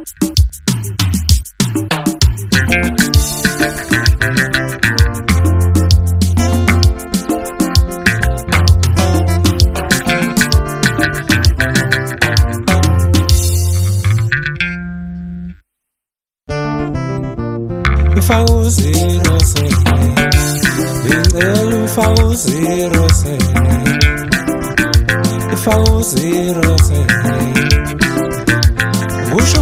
Ufakuziro se, ngicela ufakuziro se, ufakuziro se. Usho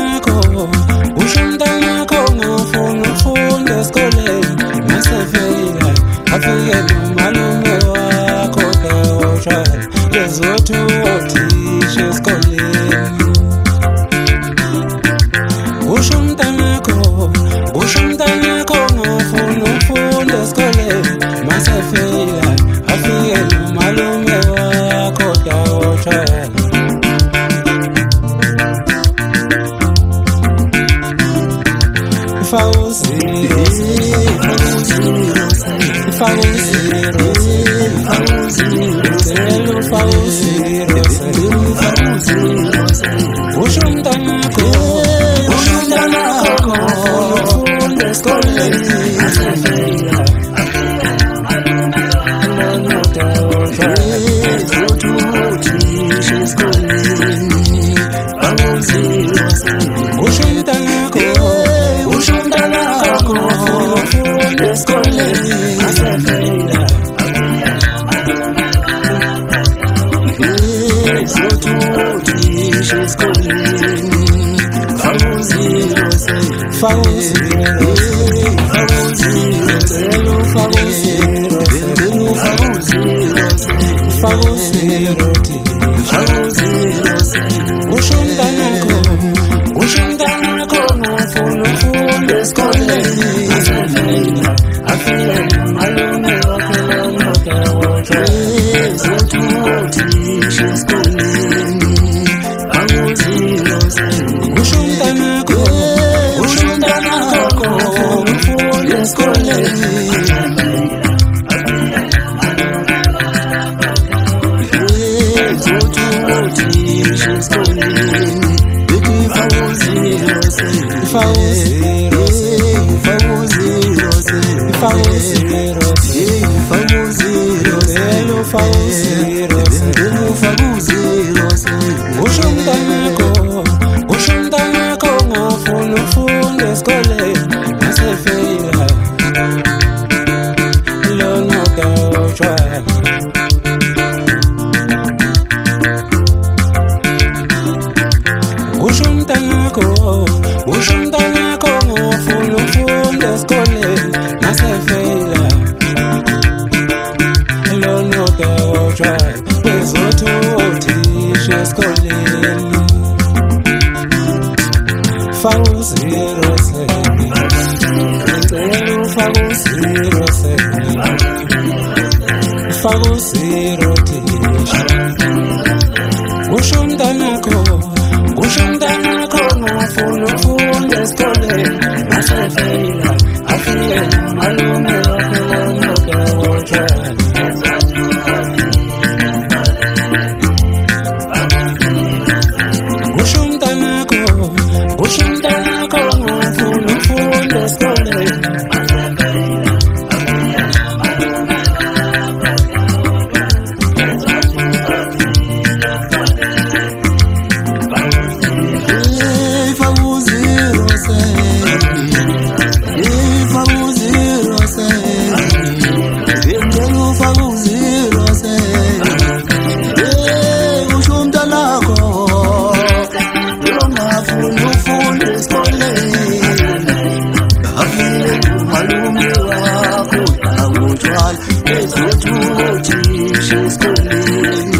umntanakho ngafuna ukufunda esikoleni, masefeyila afike nomalume wakho dawotshwala lezothi uthisha esikoleni. Usho umntanakho ngafuna ukufunda esikoleni, masefeyila afike nomalume wakho dawotshwala. Ufakuziro se, ufakuziro se, ufakuziro se. Usho umntanakho ngafuna esikoleni, masefeyila usho umntanakho ngafuna esikoleni, masefeyila Malume wakho dawotshwala lezothi uthisha esikoleni.